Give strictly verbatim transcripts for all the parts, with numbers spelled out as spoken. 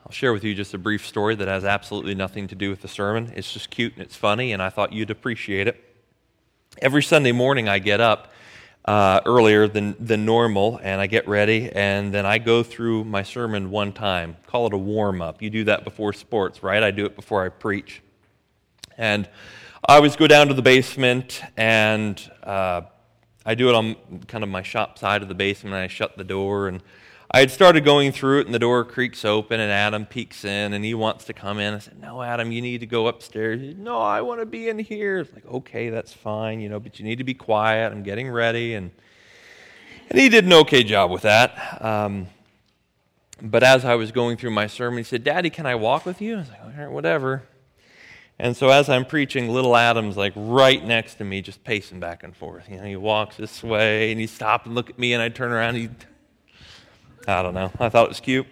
I'll share with you just a brief story that has absolutely nothing to do with the sermon. It's just cute and it's funny, and I thought you'd appreciate it. Every Sunday morning I get up uh, earlier than, than normal, and I get ready, and then I go through my sermon one time. Call it a warm-up. You do that before sports, right? I do it before I preach. And I always go down to the basement, and uh, I do it on kind of my shop side of the basement, and I shut the door, and I had started going through it, and the door creaks open, and Adam peeks in, and he wants to come in. I said, no, Adam, you need to go upstairs. He said, no, I want to be in here. It's like, okay, that's fine, you know, but you need to be quiet. I'm getting ready. And and he did an okay job with that. Um, but as I was going through my sermon, he said, Daddy, can I walk with you? I was like, all right, whatever. And so as I'm preaching, little Adam's like right next to me, just pacing back and forth. You know, he walks this way, and he stops and look at me, and I turn around, and he... I don't know. I thought it was cute.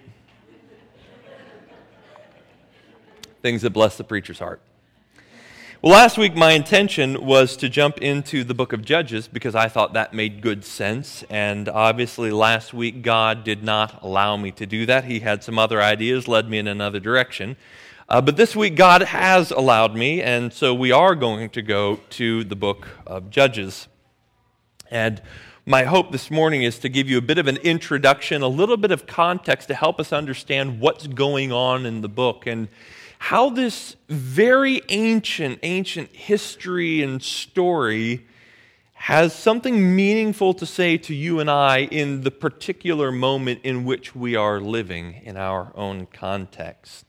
Things that bless the preacher's heart. Well, last week my intention was to jump into the book of Judges because I thought that made good sense. And obviously last week God did not allow me to do that. He had some other ideas, led me in another direction. Uh, but this week God has allowed me, and so we are going to go to the book of Judges. And my hope this morning is to give you a bit of an introduction, a little bit of context to help us understand what's going on in the book and how this very ancient, ancient history and story has something meaningful to say to you and I in the particular moment in which we are living in our own context.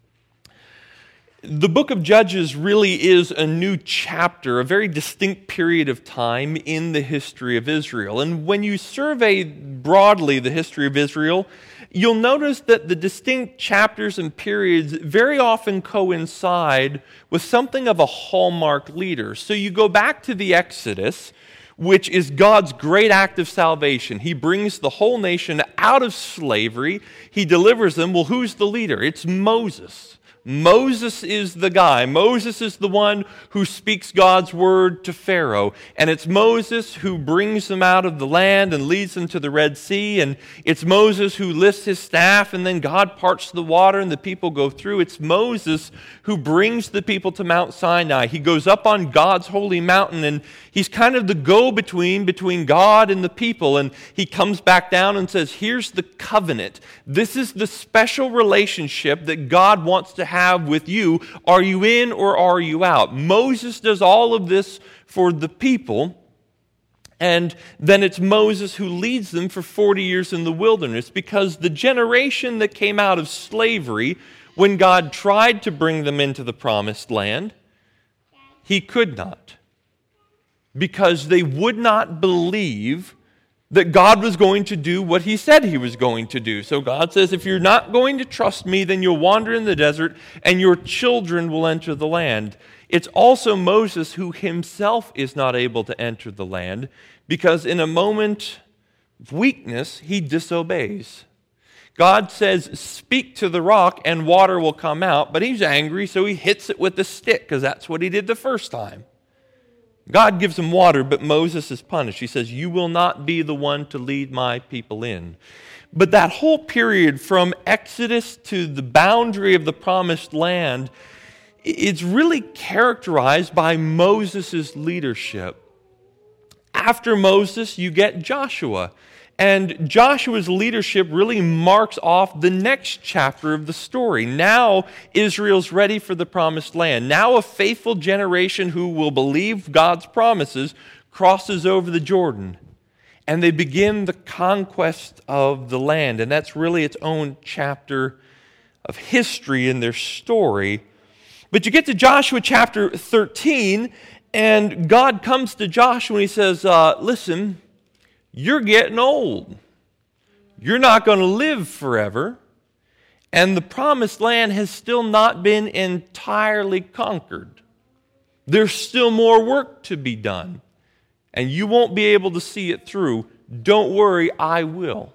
The book of Judges really is a new chapter, a very distinct period of time in the history of Israel. And when you survey broadly the history of Israel, you'll notice that the distinct chapters and periods very often coincide with something of a hallmark leader. So you go back to the Exodus, which is God's great act of salvation. He brings the whole nation out of slavery. He delivers them. Well, who's the leader? It's Moses. Moses is the guy. Moses is the one who speaks God's word to Pharaoh. And it's Moses who brings them out of the land and leads them to the Red Sea. And it's Moses who lifts his staff, and then God parts the water and the people go through. It's Moses who brings the people to Mount Sinai. He goes up on God's holy mountain, and he's kind of the go-between between God and the people. And he comes back down and says, here's the covenant. This is the special relationship that God wants to have with you. Are you in or are you out? Moses does all of this for the people, and then it's Moses who leads them for forty years in the wilderness, because the generation that came out of slavery, when God tried to bring them into the promised land, he could not, because they would not believe that God was going to do what he said he was going to do. So God says, if you're not going to trust me, then you'll wander in the desert and your children will enter the land. It's also Moses who himself is not able to enter the land because in a moment of weakness, he disobeys. God says, speak to the rock and water will come out, but he's angry, so he hits it with a stick because that's what he did the first time. God gives him water, but Moses is punished. He says, you will not be the one to lead my people in. But that whole period from Exodus to the boundary of the promised land, it's really characterized by Moses' leadership. After Moses, you get Joshua. And Joshua's leadership really marks off the next chapter of the story. Now Israel's ready for the promised land. Now a faithful generation who will believe God's promises crosses over the Jordan. And they begin the conquest of the land. And that's really its own chapter of history in their story. But you get to Joshua chapter thirteen, and God comes to Joshua and he says, uh, listen, you're getting old. You're not going to live forever. And the promised land has still not been entirely conquered. There's still more work to be done. And you won't be able to see it through. Don't worry, I will.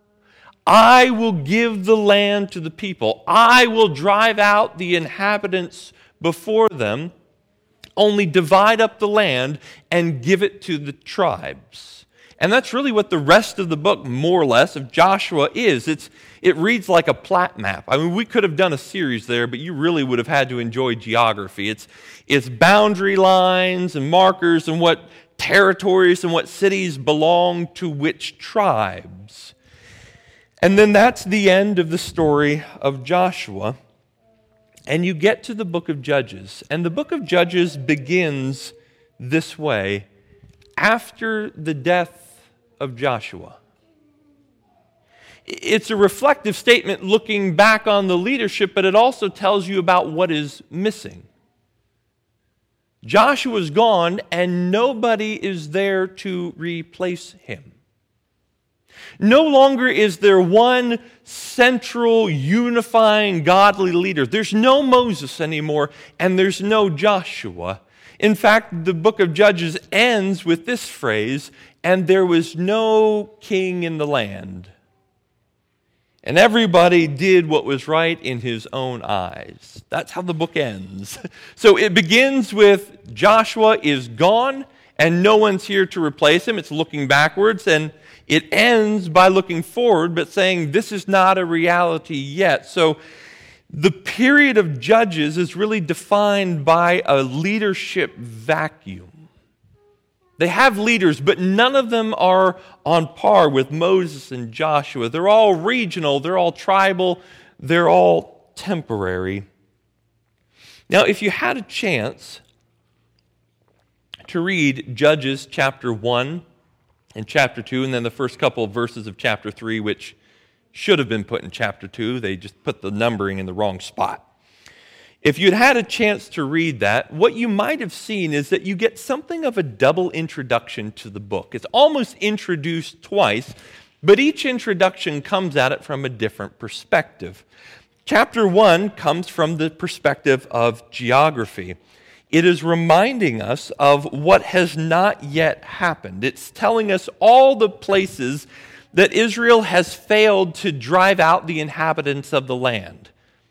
I will give the land to the people. I will drive out the inhabitants before them. Only divide up the land and give it to the tribes. And that's really what the rest of the book, more or less, of Joshua is. It's, it reads like a plat map. I mean, we could have done a series there, but you really would have had to enjoy geography. It's, it's boundary lines and markers and what territories and what cities belong to which tribes. And then that's the end of the story of Joshua. And you get to the book of Judges. And the book of Judges begins this way: after the death of Joshua. It's a reflective statement looking back on the leadership, but it also tells you about what is missing. Joshua's gone, and nobody is there to replace him. No longer is there one central, unifying, godly leader. There's no Moses anymore, and there's no Joshua. In fact, the book of Judges ends with this phrase, "And there was no king in the land. And everybody did what was right in his own eyes." That's how the book ends. So it begins with Joshua is gone, and no one's here to replace him. It's looking backwards, and it ends by looking forward, but saying this is not a reality yet. So the period of Judges is really defined by a leadership vacuum. They have leaders, but none of them are on par with Moses and Joshua. They're all regional, they're all tribal, they're all temporary. Now, if you had a chance to read Judges chapter one and chapter two, and then the first couple of verses of chapter three, which should have been put in chapter two, they just put the numbering in the wrong spot. If you'd had a chance to read that, what you might have seen is that you get something of a double introduction to the book. It's almost introduced twice, but each introduction comes at it from a different perspective. Chapter one comes from the perspective of geography. It is reminding us of what has not yet happened. It's telling us all the places that Israel has failed to drive out the inhabitants of the land.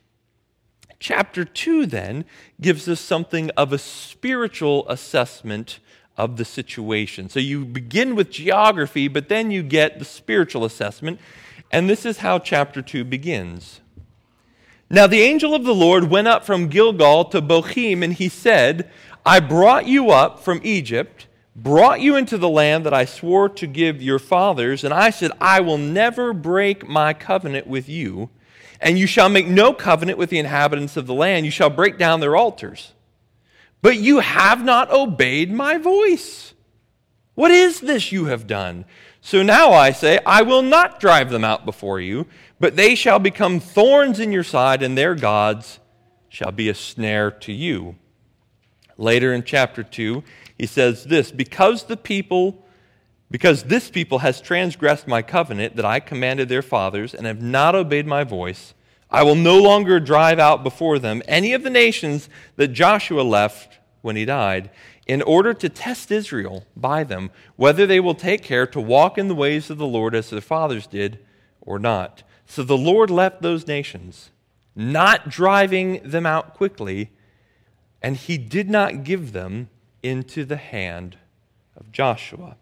Chapter two, then, gives us something of a spiritual assessment of the situation. So you begin with geography, but then you get the spiritual assessment, and this is how chapter two begins. "Now the angel of the Lord went up from Gilgal to Bochim, and he said, I brought you up from Egypt, brought you into the land that I swore to give your fathers, and I said, I will never break my covenant with you. And you shall make no covenant with the inhabitants of the land. You shall break down their altars. But you have not obeyed my voice. What is this you have done? So now I say, I will not drive them out before you, but they shall become thorns in your side, and their gods shall be a snare to you." Later in chapter two, he says this, Because the people Because this people has transgressed my covenant that I commanded their fathers and have not obeyed my voice, I will no longer drive out before them any of the nations that Joshua left when he died, in order to test Israel by them, whether they will take care to walk in the ways of the Lord as their fathers did or not. So the Lord left those nations, not driving them out quickly, and he did not give them into the hand of Joshua.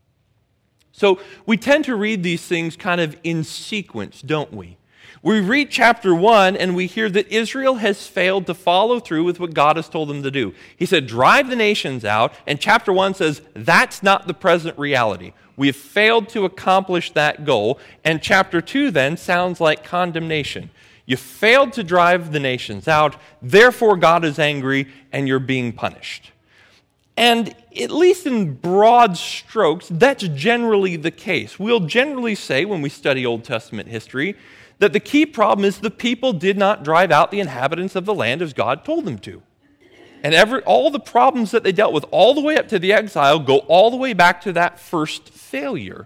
So we tend to read these things kind of in sequence, don't we? We read chapter one and we hear that Israel has failed to follow through with what God has told them to do. He said, drive the nations out, and chapter one says, that's not the present reality. We have failed to accomplish that goal, and chapter two then sounds like condemnation. You failed to drive the nations out, therefore God is angry and you're being punished. And at least in broad strokes, that's generally the case. We'll generally say when we study Old Testament history that the key problem is the people did not drive out the inhabitants of the land as God told them to. And every, all the problems that they dealt with all the way up to the exile go all the way back to that first failure.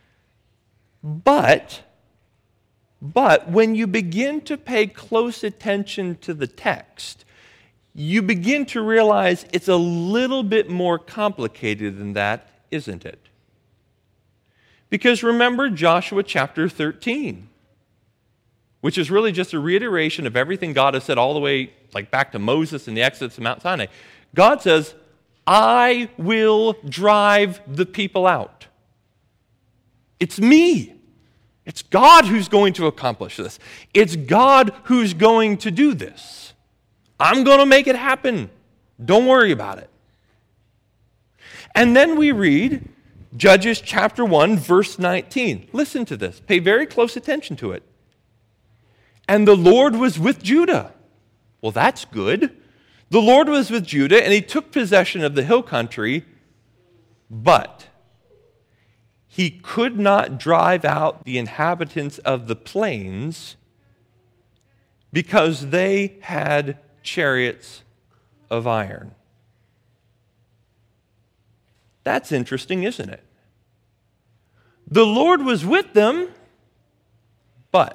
But, but when you begin to pay close attention to the text, you begin to realize it's a little bit more complicated than that, isn't it? Because remember Joshua chapter thirteen, which is really just a reiteration of everything God has said all the way like back to Moses and the Exodus of Mount Sinai. God says, I will drive the people out. It's me. It's God who's going to accomplish this. It's God who's going to do this. I'm going to make it happen. Don't worry about it. And then we read Judges chapter one, verse nineteen. Listen to this. Pay very close attention to it. And the Lord was with Judah. Well, that's good. The Lord was with Judah, and he took possession of the hill country, but he could not drive out the inhabitants of the plains because they had chariots of iron. That's interesting, isn't it? The Lord was with them, but.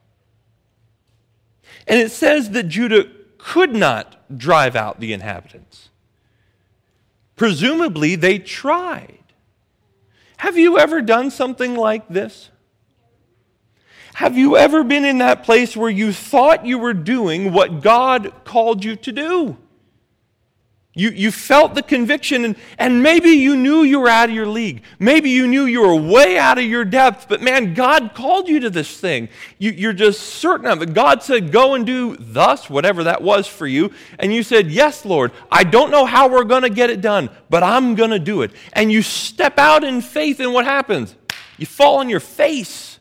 And it says that Judah could not drive out the inhabitants. Presumably, they tried. Have you ever done something like this? Have you ever been in that place where you thought you were doing what God called you to do? You, you felt the conviction, and, and maybe you knew you were out of your league. Maybe you knew you were way out of your depth, but man, God called you to this thing. You, you're just certain of it. God said, go and do thus, whatever that was for you. And you said, yes, Lord, I don't know how we're going to get it done, but I'm going to do it. And you step out in faith, and what happens? You fall on your face.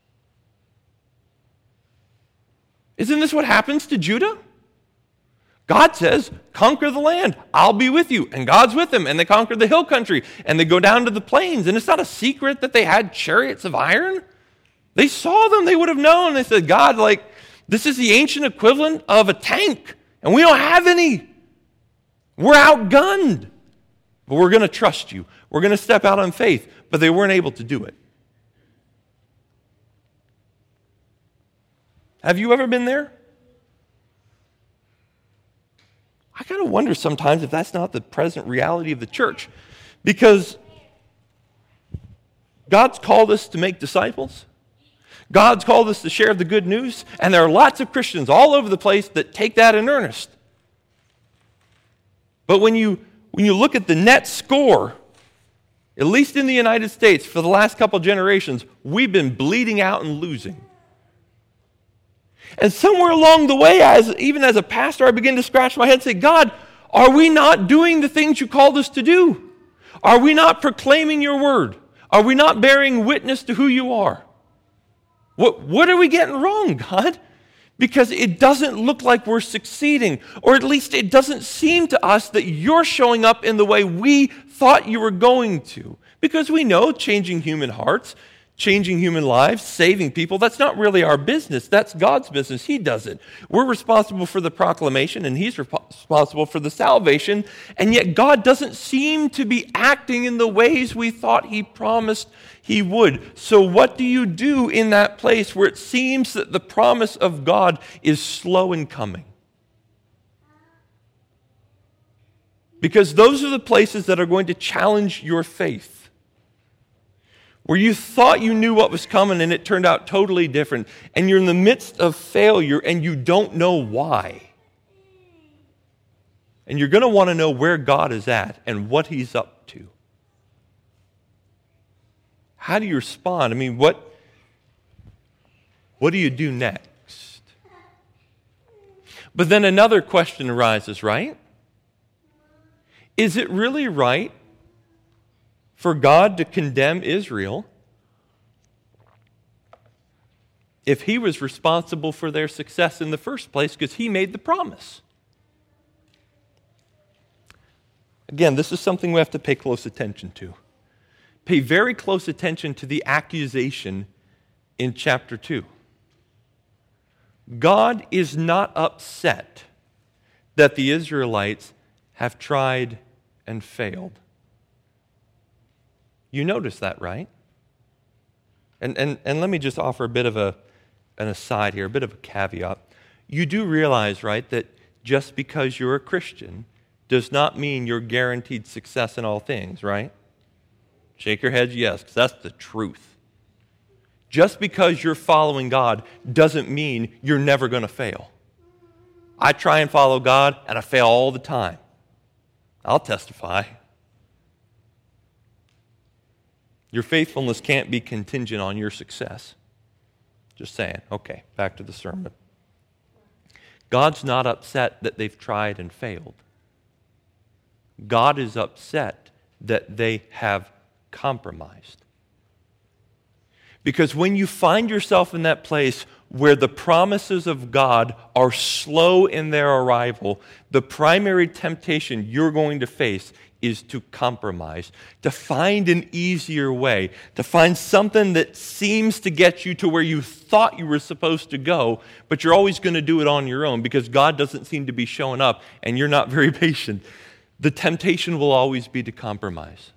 Isn't this what happens to Judah? God says, conquer the land. I'll be with you. And God's with them. And they conquer the hill country. And they go down to the plains. And it's not a secret that they had chariots of iron. They saw them. They would have known. They said, God, like, this is the ancient equivalent of a tank. And we don't have any. We're outgunned. But we're going to trust you. We're going to step out on faith. But they weren't able to do it. Have you ever been there? I kind of wonder sometimes if that's not the present reality of the church. Because God's called us to make disciples. God's called us to share the good news. And there are lots of Christians all over the place that take that in earnest. But when you, when you look at the net score, at least in the United States, for the last couple generations, we've been bleeding out and losing. And somewhere along the way, as even as a pastor, I begin to scratch my head and say, God, are we not doing the things you called us to do? Are we not proclaiming your word? Are we not bearing witness to who you are? What, what are we getting wrong, God? Because it doesn't look like we're succeeding, or at least it doesn't seem to us that you're showing up in the way we thought you were going to. Because we know changing human hearts, changing human lives, saving people, that's not really our business. That's God's business. He does it. We're responsible for the proclamation, and He's responsible for the salvation. And yet God doesn't seem to be acting in the ways we thought He promised He would. So what do you do in that place where it seems that the promise of God is slow in coming? Because those are the places that are going to challenge your faith. Where you thought you knew what was coming and it turned out totally different. And you're in the midst of failure and you don't know why. And you're going to want to know where God is at and what He's up to. How do you respond? I mean, what, what do you do next? But then another question arises, right? Is it really right for God to condemn Israel if He was responsible for their success in the first place because He made the promise? Again, this is something we have to pay close attention to. Pay very close attention to the accusation in chapter two. God is not upset that the Israelites have tried and failed. You notice that, right? And, and, and let me just offer a bit of a, an aside here, a bit of a caveat. You do realize, right, that just because you're a Christian does not mean you're guaranteed success in all things, right? Shake your heads, yes, because that's the truth. Just because you're following God doesn't mean you're never going to fail. I try and follow God, and I fail all the time. I'll testify. Your faithfulness can't be contingent on your success. Just saying. Okay, back to the sermon. God's not upset that they've tried and failed. God is upset that they have compromised. Because when you find yourself in that place where the promises of God are slow in their arrival, the primary temptation you're going to face is to compromise, to find an easier way, to find something that seems to get you to where you thought you were supposed to go, but you're always going to do it on your own because God doesn't seem to be showing up and you're not very patient. The temptation will always be to compromise.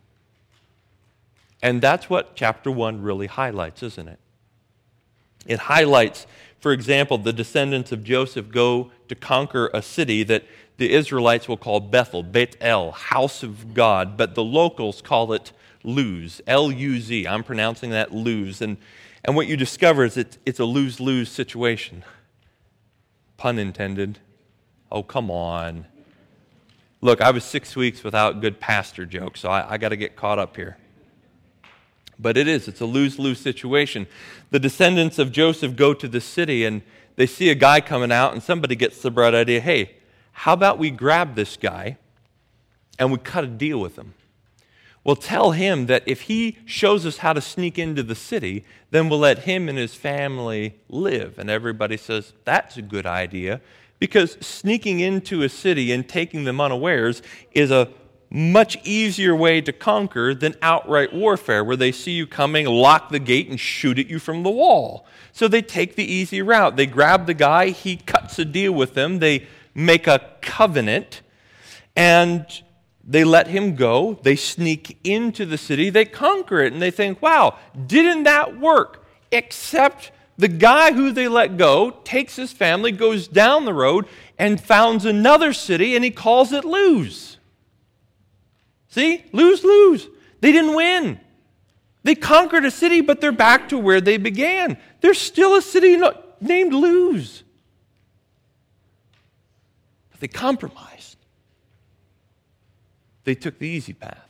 And that's what chapter one really highlights, isn't it? It highlights, for example, the descendants of Joseph go to conquer a city that the Israelites will call Bethel, Beit El, house of God, but the locals call it Luz, L U Z. I'm pronouncing that Luz. And, and what you discover is it's, it's a lose-lose situation. Pun intended. Oh, come on. Look, I was six weeks without good pastor jokes, so I, I got to get caught up here. But it is. It's a lose-lose situation. The descendants of Joseph go to the city, and they see a guy coming out, and somebody gets the bright idea, hey, how about we grab this guy and we cut a deal with him? We'll tell him that if he shows us how to sneak into the city, then we'll let him and his family live. And everybody says, that's a good idea, because sneaking into a city and taking them unawares is a much easier way to conquer than outright warfare, where they see you coming, lock the gate, and shoot at you from the wall. So they take the easy route. They grab the guy, he cuts a deal with them, they make a covenant, and they let him go. They sneak into the city, they conquer it, and they think, wow, didn't that work? Except the guy who they let go takes his family, goes down the road, and founds another city, and he calls it Luz. See? Lose, lose. They didn't win. They conquered a city, but they're back to where they began. There's still a city named Luz. But they compromised. They took the easy path.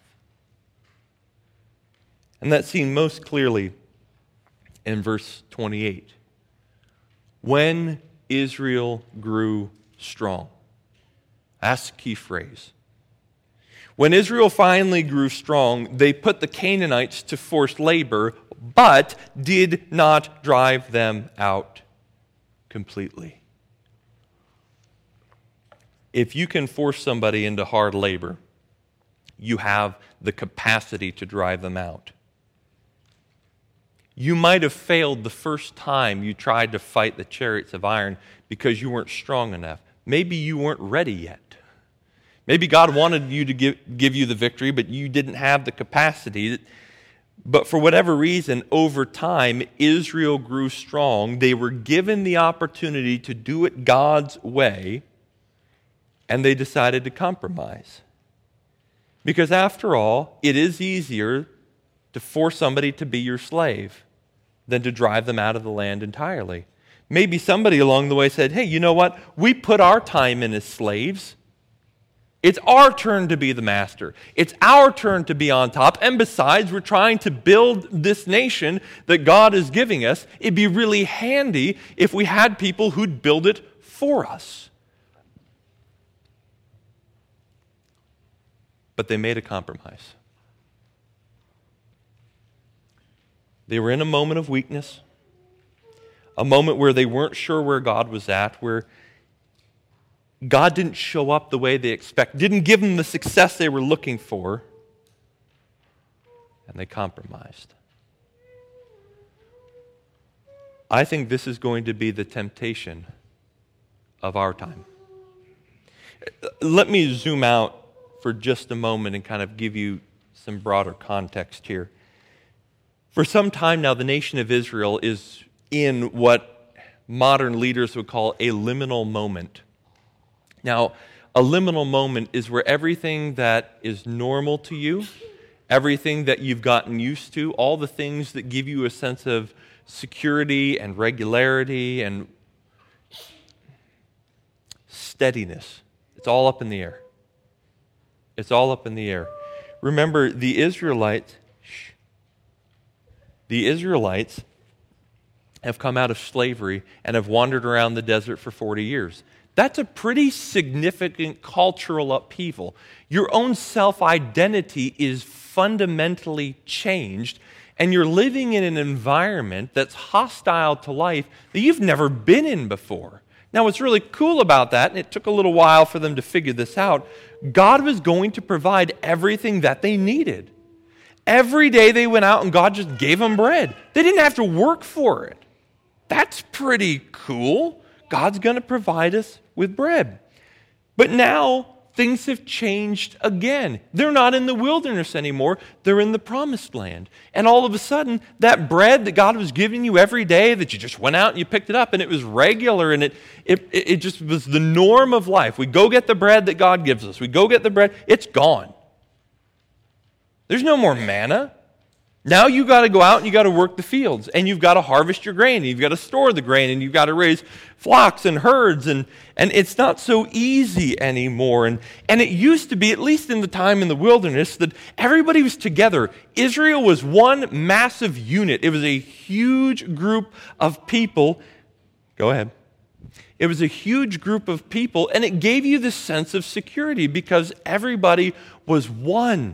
And that's seen most clearly in verse twenty-eight. When Israel grew strong. That's the key phrase. When Israel finally grew strong, they put the Canaanites to forced labor, but did not drive them out completely. If you can force somebody into hard labor, you have the capacity to drive them out. You might have failed the first time you tried to fight the chariots of iron because you weren't strong enough. Maybe you weren't ready yet. Maybe God wanted you to give, give you the victory, but you didn't have the capacity. But for whatever reason, over time, Israel grew strong. They were given the opportunity to do it God's way, and they decided to compromise. Because after all, it is easier to force somebody to be your slave than to drive them out of the land entirely. Maybe somebody along the way said, hey, you know what? We put our time in as slaves. It's our turn to be the master. It's our turn to be on top. And besides, we're trying to build this nation that God is giving us. It'd be really handy if we had people who'd build it for us. But they made a compromise. They were in a moment of weakness, a moment where they weren't sure where God was at, where God didn't show up the way they expected, didn't give them the success they were looking for, and they compromised. I think this is going to be the temptation of our time. Let me zoom out for just a moment and kind of give you some broader context here. For some time now, the nation of Israel is in what modern leaders would call a liminal moment. Now, a liminal moment is where everything that is normal to you, everything that you've gotten used to, all the things that give you a sense of security and regularity and steadiness, it's all up in the air. It's all up in the air. Remember, the Israelites, the Israelites have come out of slavery and have wandered around the desert for forty years. That's a pretty significant cultural upheaval. Your own self-identity is fundamentally changed, and you're living in an environment that's hostile to life that you've never been in before. Now, what's really cool about that, and it took a little while for them to figure this out, God was going to provide everything that they needed. Every day they went out and God just gave them bread. They didn't have to work for it. That's pretty cool. God's going to provide us with bread. But now things have changed again. They're not in the wilderness anymore. They're in the promised land. And all of a sudden, that bread that God was giving you every day, that you just went out and you picked it up, and it was regular, and it, it, it just was the norm of life. We go get the bread that God gives us. We go get the bread. It's gone. There's no more manna. Now you got to go out and you got to work the fields, and you've got to harvest your grain, and you've got to store the grain, and you've got to raise flocks and herds, and, and it's not so easy anymore. And, and it used to be, at least in the time in the wilderness, that everybody was together. Israel was one massive unit. It was a huge group of people. Go ahead. It was a huge group of people, and it gave you this sense of security because everybody was one.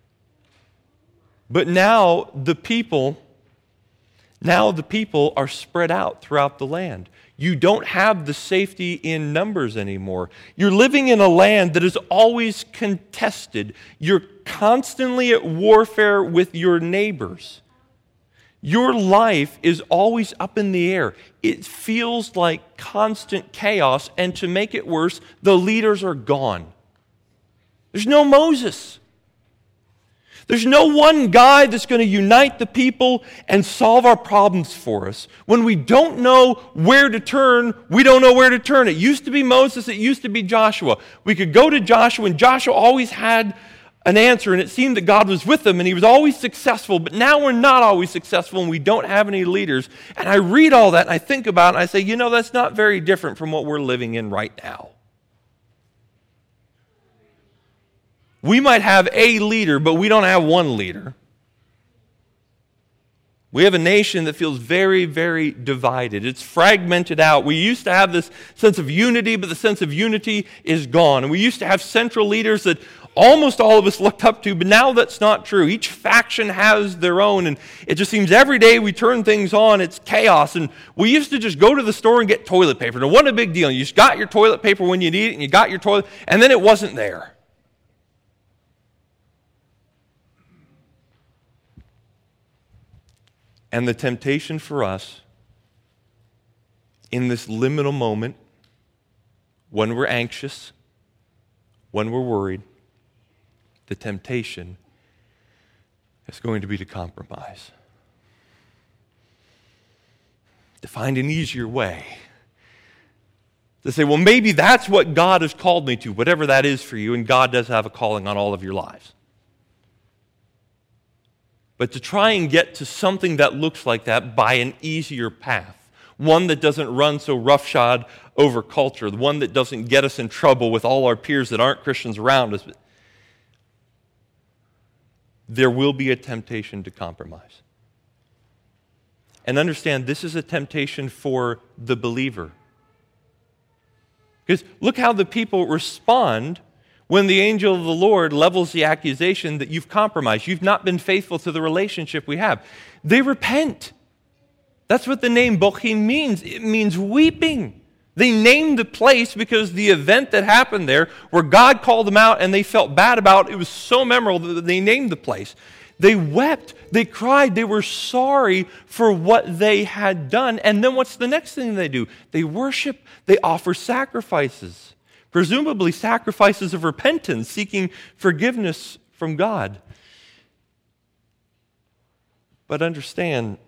But now the people, now the people are spread out throughout the land. You don't have the safety in numbers anymore. You're living in a land that is always contested. You're constantly at warfare with your neighbors. Your life is always up in the air. It feels like constant chaos, and to make it worse, the leaders are gone. There's no Moses. There's no one guy that's going to unite the people and solve our problems for us. When we don't know where to turn, we don't know where to turn. It used to be Moses, it used to be Joshua. We could go to Joshua, and Joshua always had an answer, and it seemed that God was with him, and he was always successful. But now we're not always successful, and we don't have any leaders. And I read all that, and I think about it, and I say, you know, that's not very different from what we're living in right now. We might have a leader, but we don't have one leader. We have a nation that feels very, very divided. It's fragmented out. We used to have this sense of unity, but the sense of unity is gone. And we used to have central leaders that almost all of us looked up to, but now that's not true. Each faction has their own, and it just seems every day we turn things on, it's chaos. And we used to just go to the store and get toilet paper. And what a big deal. You just got your toilet paper when you need it, and you got your toilet, and then it wasn't there. And the temptation for us in this liminal moment, when we're anxious, when we're worried, the temptation is going to be to compromise. To find an easier way. To say, well, maybe that's what God has called me to, whatever that is for you, and God does have a calling on all of your lives. But to try and get to something that looks like that by an easier path, one that doesn't run so roughshod over culture, the one that doesn't get us in trouble with all our peers that aren't Christians around us, there will be a temptation to compromise. And understand, this is a temptation for the believer. Because look how the people respond when the angel of the Lord levels the accusation that you've compromised, you've not been faithful to the relationship we have. They repent. That's what the name Bochim means. It means weeping. They named the place because the event that happened there, where God called them out and they felt bad about it, it was so memorable that they named the place. They wept, they cried, they were sorry for what they had done. And then what's the next thing they do? They worship, they offer sacrifices. Presumably sacrifices of repentance, seeking forgiveness from God. But understand,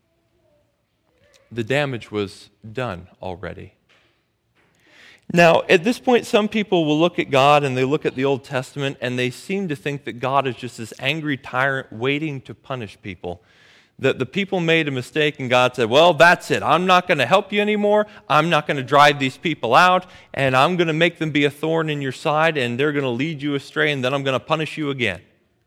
the damage was done already. Now, at this point, some people will look at God and they look at the Old Testament and they seem to think that God is just this angry tyrant waiting to punish people. That the people made a mistake and God said, well, that's it. I'm not going to help you anymore. I'm not going to drive these people out, and I'm going to make them be a thorn in your side, and they're going to lead you astray, and then I'm going to punish you again.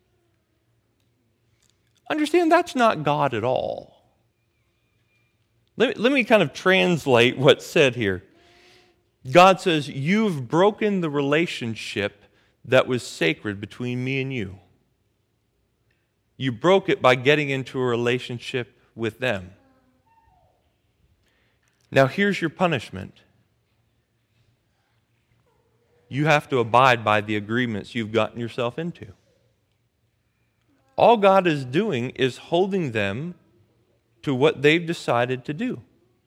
Understand, that's not God at all. Let me, let me kind of translate what's said here. God says, you've broken the relationship that was sacred between me and you. You broke it by getting into a relationship with them. Now here's your punishment. You have to abide by the agreements you've gotten yourself into. All God is doing is holding them to what they've decided to do.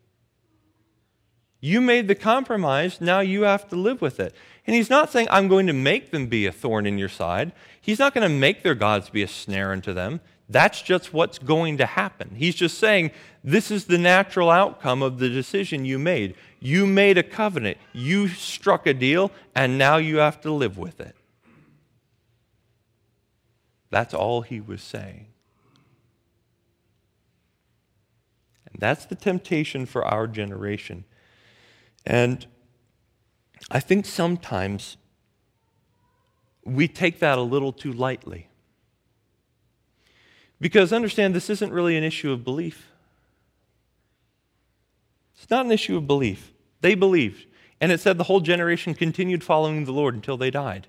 You made the compromise, now you have to live with it. And he's not saying, I'm going to make them be a thorn in your side. He's not going to make their gods be a snare unto them. That's just what's going to happen. He's just saying, this is the natural outcome of the decision you made. You made a covenant. You struck a deal, and now you have to live with it. That's all he was saying. And that's the temptation for our generation. And I think sometimes we take that a little too lightly. Because understand, this isn't really an issue of belief. It's not an issue of belief. They believed. And it said the whole generation continued following the Lord until they died.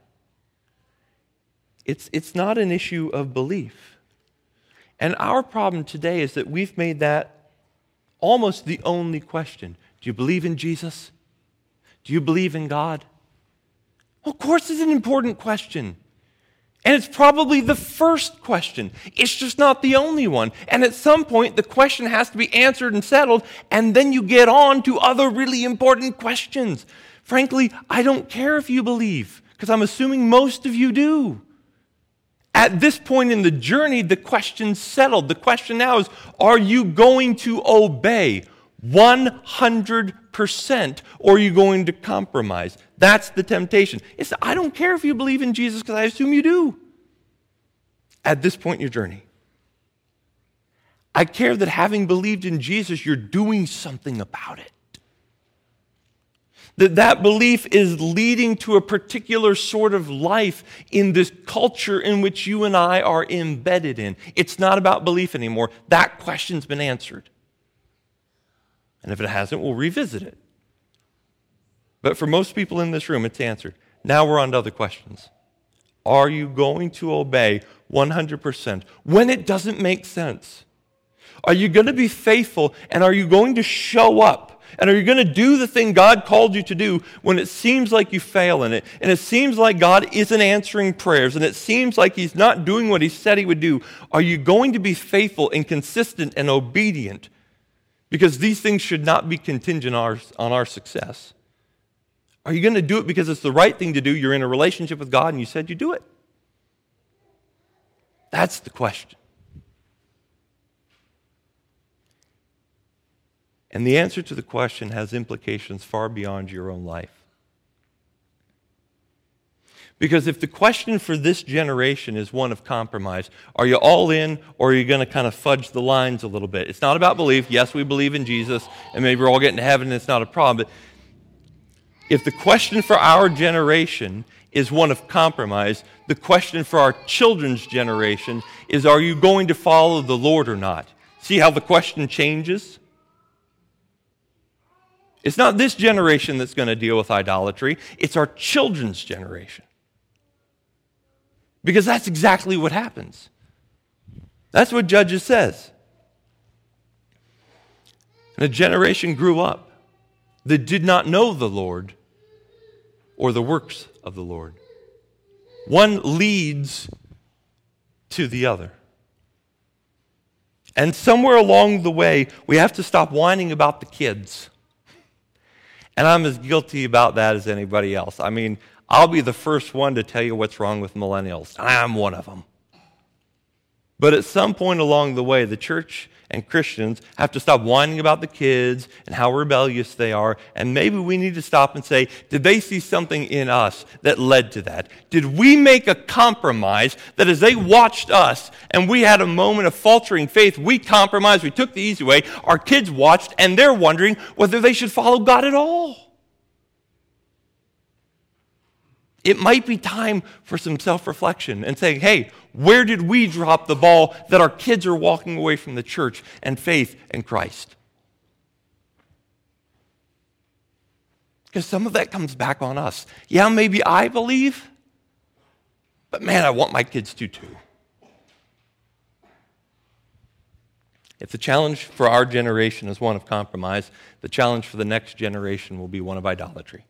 It's, it's not an issue of belief. And our problem today is that we've made that almost the only question. Do you believe in Jesus? Do you believe in God? Well, of course it's an important question. And it's probably the first question. It's just not the only one. And at some point, the question has to be answered and settled, and then you get on to other really important questions. Frankly, I don't care if you believe, because I'm assuming most of you do. At this point in the journey, the question's settled. The question now is, are you going to obey one hundred percent, or are you going to compromise? That's the temptation. It's, I don't care if you believe in Jesus, because I assume you do. At this point in your journey. I care that having believed in Jesus, you're doing something about it. That that belief is leading to a particular sort of life in this culture in which you and I are embedded in. It's not about belief anymore. That question's been answered. And if it hasn't, we'll revisit it. But for most people in this room, it's answered. Now we're on to other questions. Are you going to obey one hundred percent when it doesn't make sense? Are you going to be faithful, and are you going to show up? And are you going to do the thing God called you to do when it seems like you fail in it, and it seems like God isn't answering prayers, and it seems like he's not doing what he said he would do? Are you going to be faithful and consistent and obedient? Because these things should not be contingent on our, on our success. Are you going to do it because it's the right thing to do? You're in a relationship with God and you said you do it. That's the question. And the answer to the question has implications far beyond your own life. Because if the question for this generation is one of compromise, are you all in, or are you going to kind of fudge the lines a little bit? It's not about belief. Yes, we believe in Jesus, and maybe we're all getting to heaven and it's not a problem. But if the question for our generation is one of compromise, the question for our children's generation is, are you going to follow the Lord or not? See how the question changes? It's not this generation that's going to deal with idolatry. It's our children's generation. Because that's exactly what happens. That's what Judges says. And a generation grew up that did not know the Lord or the works of the Lord. One leads to the other. And somewhere along the way, we have to stop whining about the kids. And I'm as guilty about that as anybody else. I mean, I'll be the first one to tell you what's wrong with millennials. I'm one of them. But at some point along the way, the church and Christians have to stop whining about the kids and how rebellious they are. And maybe we need to stop and say, did they see something in us that led to that? Did we make a compromise that as they watched us and we had a moment of faltering faith, we compromised, we took the easy way, our kids watched, and they're wondering whether they should follow God at all? It might be time for some self-reflection and saying, hey, where did we drop the ball that our kids are walking away from the church and faith in Christ? Because some of that comes back on us. Yeah, maybe I believe, but man, I want my kids to too. If the challenge for our generation is one of compromise, the challenge for the next generation will be one of idolatry.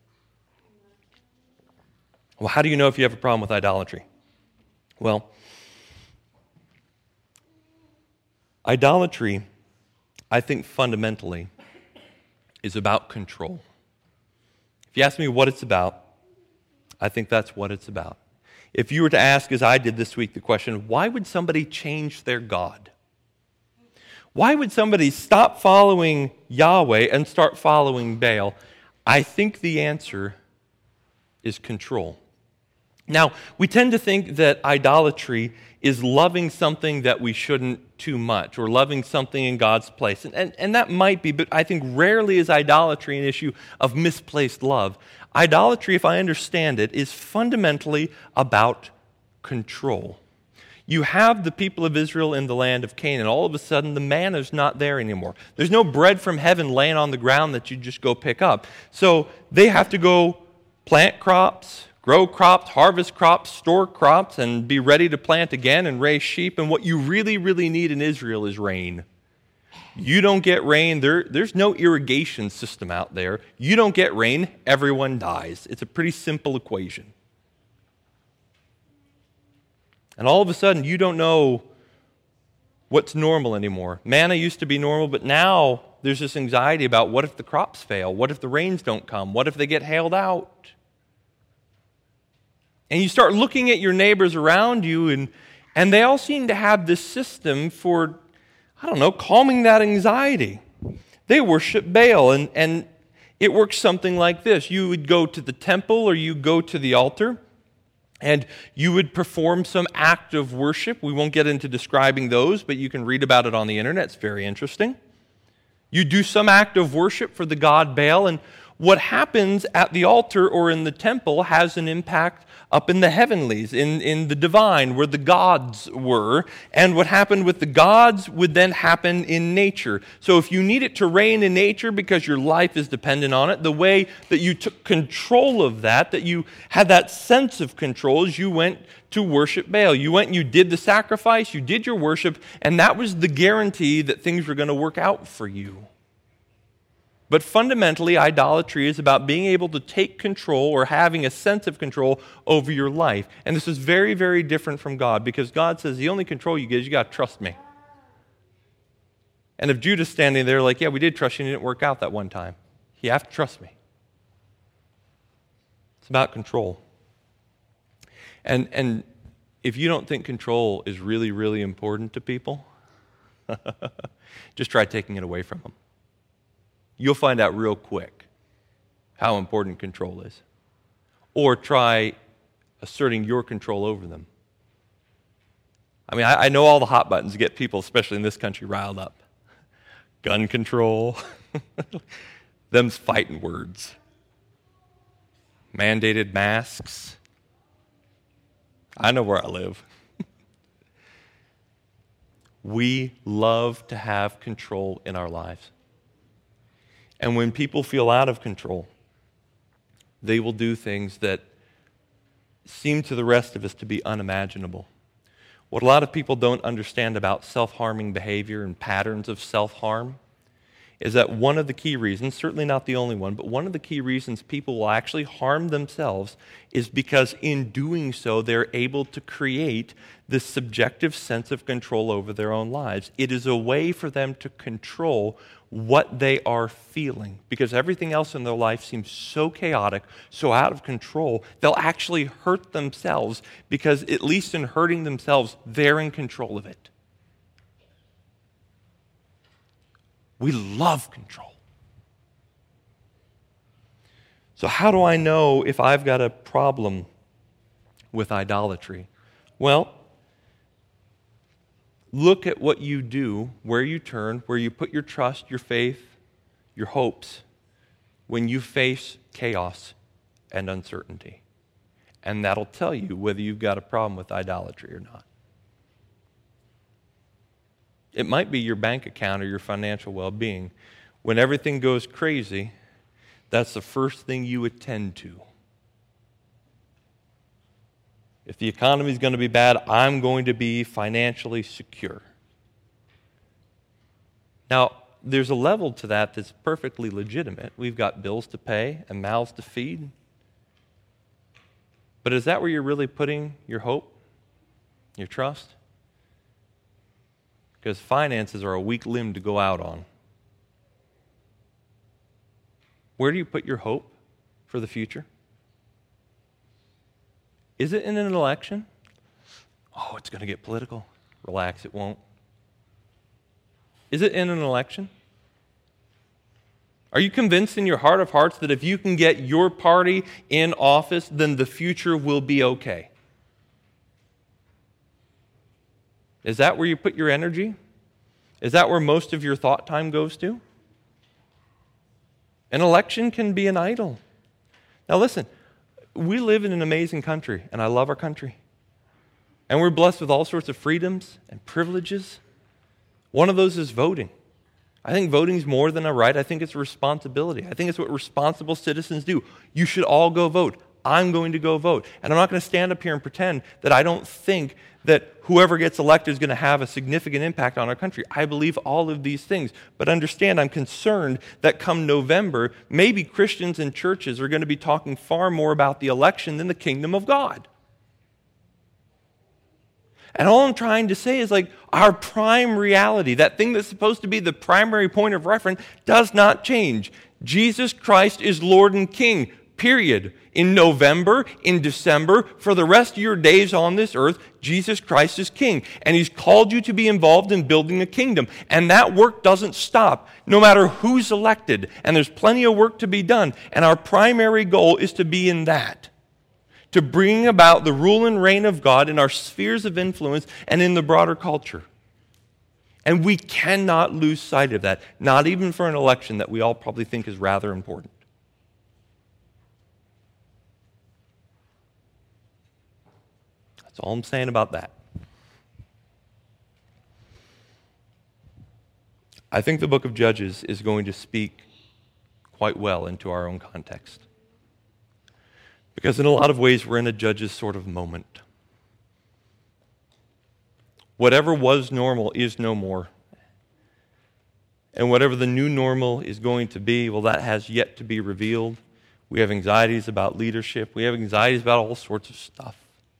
Well, how do you know if you have a problem with idolatry? Well, idolatry, I think fundamentally, is about control. If you ask me what it's about, I think that's what it's about. If you were to ask, as I did this week, the question, why would somebody change their God? Why would somebody stop following Yahweh and start following Baal? I think the answer is control. Now, we tend to think that idolatry is loving something that we shouldn't too much, or loving something in God's place. And, and, and that might be, but I think rarely is idolatry an issue of misplaced love. Idolatry, if I understand it, is fundamentally about control. You have the people of Israel in the land of Canaan. All of a sudden, the manna is not there anymore. There's no bread from heaven laying on the ground that you just go pick up. So they have to go plant crops, grow crops, harvest crops, store crops, and be ready to plant again and raise sheep. And what you really, really need in Israel is rain. You don't get rain, there, there's no irrigation system out there. You don't get rain, everyone dies. It's a pretty simple equation. And all of a sudden, you don't know what's normal anymore. Manna used to be normal, but now there's this anxiety about what if the crops fail? What if the rains don't come? What if they get hailed out? And you start looking at your neighbors around you, and, and they all seem to have this system for, I don't know, calming that anxiety. They worship Baal, and, and it works something like this. You would go to the temple or you go to the altar, and you would perform some act of worship. We won't get into describing those, but you can read about it on the internet. It's very interesting. You do some act of worship for the god Baal, and what happens at the altar or in the temple has an impact up in the heavenlies, in, in the divine, where the gods were. And what happened with the gods would then happen in nature. So if you need it to rain in nature because your life is dependent on it, the way that you took control of that, that you had that sense of control, is you went to worship Baal. You went and you did the sacrifice, you did your worship, and that was the guarantee that things were going to work out for you. But fundamentally, idolatry is about being able to take control or having a sense of control over your life. And this is very, very different from God, because God says the only control you get is you got to trust me. And if Judah's standing there like, yeah, we did trust you and it didn't work out that one time, you have to trust me. It's about control. And, and if you don't think control is really, really important to people, just try taking it away from them. You'll find out real quick how important control is. Or try asserting your control over them. I mean, I, I know all the hot buttons get people, especially in this country, riled up. Gun control. Them's fighting words. Mandated masks. I know where I live. We love to have control in our lives. And when people feel out of control, they will do things that seem to the rest of us to be unimaginable. What a lot of people don't understand about self-harming behavior and patterns of self-harm is that one of the key reasons, certainly not the only one, but one of the key reasons people will actually harm themselves is because in doing so, they're able to create this subjective sense of control over their own lives. It is a way for them to control what they are feeling, because everything else in their life seems so chaotic, so out of control, they'll actually hurt themselves, because at least in hurting themselves, they're in control of it. We love control. So how do I know if I've got a problem with idolatry? Well, look at what you do, where you turn, where you put your trust, your faith, your hopes, when you face chaos and uncertainty. And that'll tell you whether you've got a problem with idolatry or not. It might be your bank account or your financial well-being. When everything goes crazy, that's the first thing you attend to. If the economy is going to be bad, I'm going to be financially secure. Now, there's a level to that that's perfectly legitimate. We've got bills to pay and mouths to feed. But is that where you're really putting your hope, your trust? Because finances are a weak limb to go out on. Where do you put your hope for the future? Is it in an election? Oh, it's going to get political. Relax, it won't. Is it in an election? Are you convinced in your heart of hearts that if you can get your party in office, then the future will be okay? Is that where you put your energy? Is that where most of your thought time goes to? An election can be an idol. Now listen, we live in an amazing country, and I love our country. And we're blessed with all sorts of freedoms and privileges. One of those is voting. I think voting is more than a right. I think it's a responsibility. I think it's what responsible citizens do. You should all go vote. I'm going to go vote. And I'm not going to stand up here and pretend that I don't think that whoever gets elected is going to have a significant impact on our country. I believe all of these things. But understand, I'm concerned that come November, maybe Christians and churches are going to be talking far more about the election than the kingdom of God. And all I'm trying to say is like our prime reality, that thing that's supposed to be the primary point of reference, does not change. Jesus Christ is Lord and King, period. In November, in December, for the rest of your days on this earth, Jesus Christ is King. And He's called you to be involved in building a kingdom. And that work doesn't stop, no matter who's elected. And there's plenty of work to be done. And our primary goal is to be in that. To bring about the rule and reign of God in our spheres of influence and in the broader culture. And we cannot lose sight of that, not even for an election that we all probably think is rather important. That's all I'm saying about that. I think the book of Judges is going to speak quite well into our own context. Because in a lot of ways, we're in a Judges sort of moment. Whatever was normal is no more. And whatever the new normal is going to be, well, that has yet to be revealed. We have anxieties about leadership. We have anxieties about all sorts of stuff.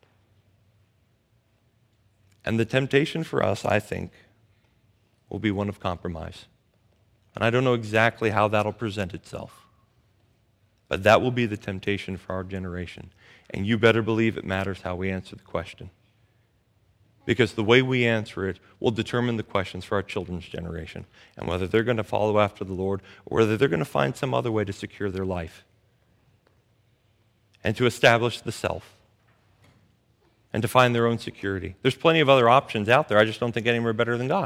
And the temptation for us, I think, will be one of compromise. And I don't know exactly how that'll present itself. But that will be the temptation for our generation. And you better believe it matters how we answer the question. Because the way we answer it will determine the questions for our children's generation. And whether they're going to follow after the Lord or whether they're going to find some other way to secure their life. And to establish the self. And to find their own security. There's plenty of other options out there. I just don't think any are better than God.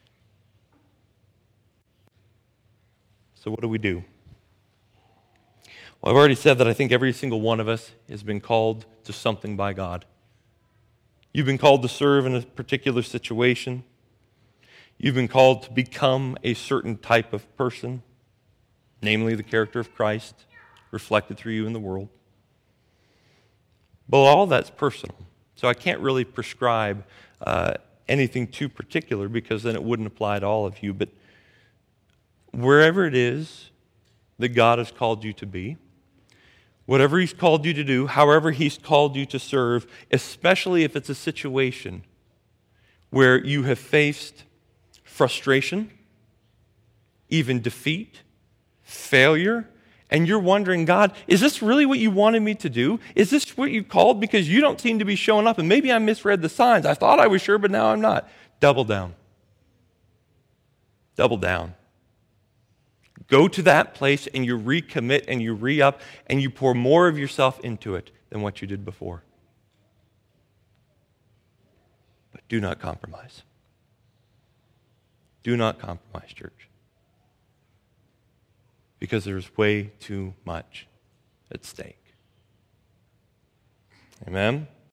So what do we do? Well, I've already said that I think every single one of us has been called to something by God. You've been called to serve in a particular situation. You've been called to become a certain type of person, namely the character of Christ, reflected through you in the world. But all that's personal, so I can't really prescribe uh, anything too particular because then it wouldn't apply to all of you. But wherever it is that God has called you to be, whatever He's called you to do, however He's called you to serve, especially if it's a situation where you have faced frustration, even defeat, failure, and you're wondering, God, is this really what you wanted me to do? Is this what you called? Because you don't seem to be showing up, and maybe I misread the signs. I thought I was sure, but now I'm not. Double down. Double down. Go to that place and you recommit and you re-up and you pour more of yourself into it than what you did before. But do not compromise. Do not compromise, church. Because there's way too much at stake. Amen?